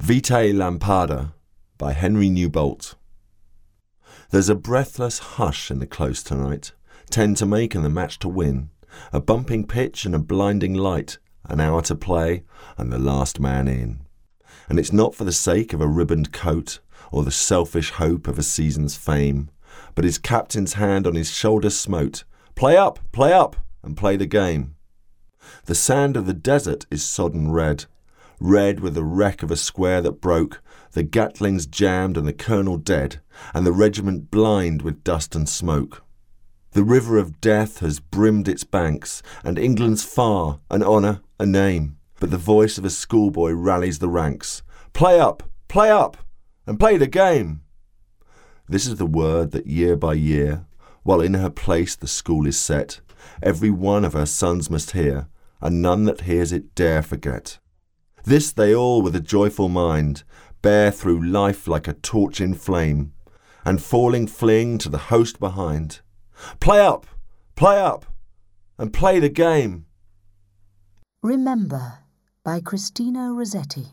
Vitae Lampada by Henry Newbolt. There's a breathless hush in the close tonight, 10 to make and the match to win, a bumping pitch and a blinding light, an hour to play and the last man in. And it's not for the sake of a ribboned coat or the selfish hope of a season's fame, but his captain's hand on his shoulder smote, play up, and play the game. The sand of the desert is sodden red with the wreck of a square that broke, the Gatlings jammed and the colonel dead, and the regiment blind with dust and smoke. The river of death has brimmed its banks, and England's far, an honour, a name, but the voice of a schoolboy rallies the ranks. Play up, and play the game. This is the word that year by year, while in her place the school is set, every one of her sons must hear, and none that hears it dare forget. This they all with a joyful mind bear through life like a torch in flame, and falling fling to the host behind. Play up, and play the game. Remember by Christina Rossetti.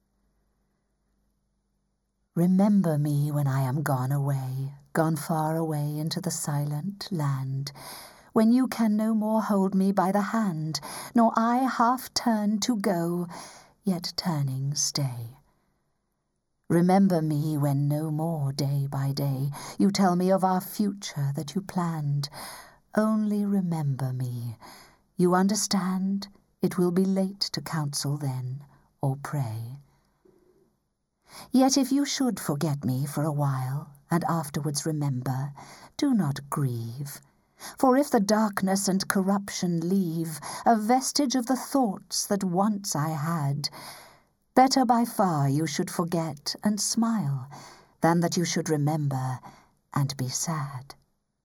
Remember me when I am gone away, gone far away into the silent land, when you can no more hold me by the hand, nor I half turn to go, yet turning stay. Remember me when no more day by day you tell me of our future that you planned. Only remember me. You understand, it will be late to counsel then, or pray. Yet if you should forget me for a while, and afterwards remember, do not grieve. For if the darkness and corruption leave a vestige of the thoughts that once I had, better by far you should forget and smile, than that you should remember and be sad.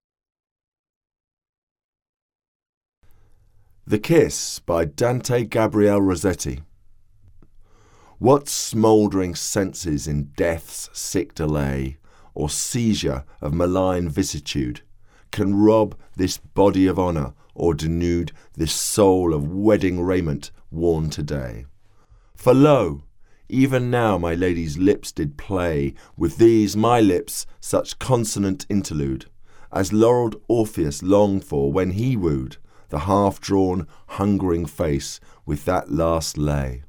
The Kiss by Dante Gabriel Rossetti. What smouldering senses in death's sick delay, or seizure of malign vicissitude, can rob this body of honour, or denude this soul of wedding raiment worn today? For lo, even now my lady's lips did play with these my lips such consonant interlude, as laurelled Orpheus longed for when he wooed the half-drawn, hungering face with that last lay.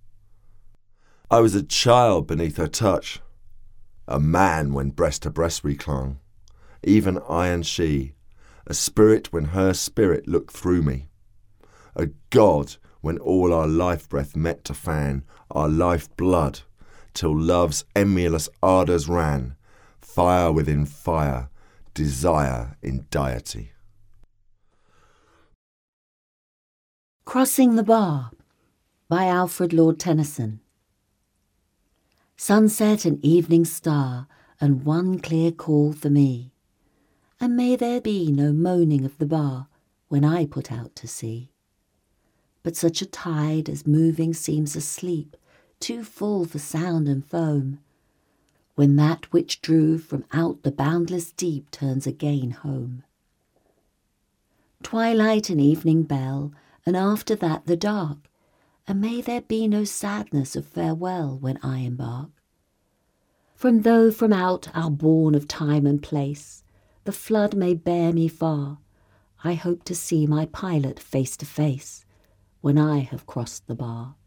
I was a child beneath her touch, a man when breast to breast we clung, even I and she, a spirit when her spirit looked through me, a god when all our life breath met to fan our life blood, till love's emulous ardours ran, fire within fire, desire in deity. Crossing the Bar by Alfred Lord Tennyson. Sunset and evening star, and one clear call for me, and may there be no moaning of the bar when I put out to sea. But such a tide as moving seems asleep, too full for sound and foam, when that which drew from out the boundless deep turns again home. Twilight and evening bell, and after that the dark, and may there be no sadness of farewell when I embark. Though from out our bourne of time and place the flood may bear me far, I hope to see my pilot face to face when I have crossed the bar.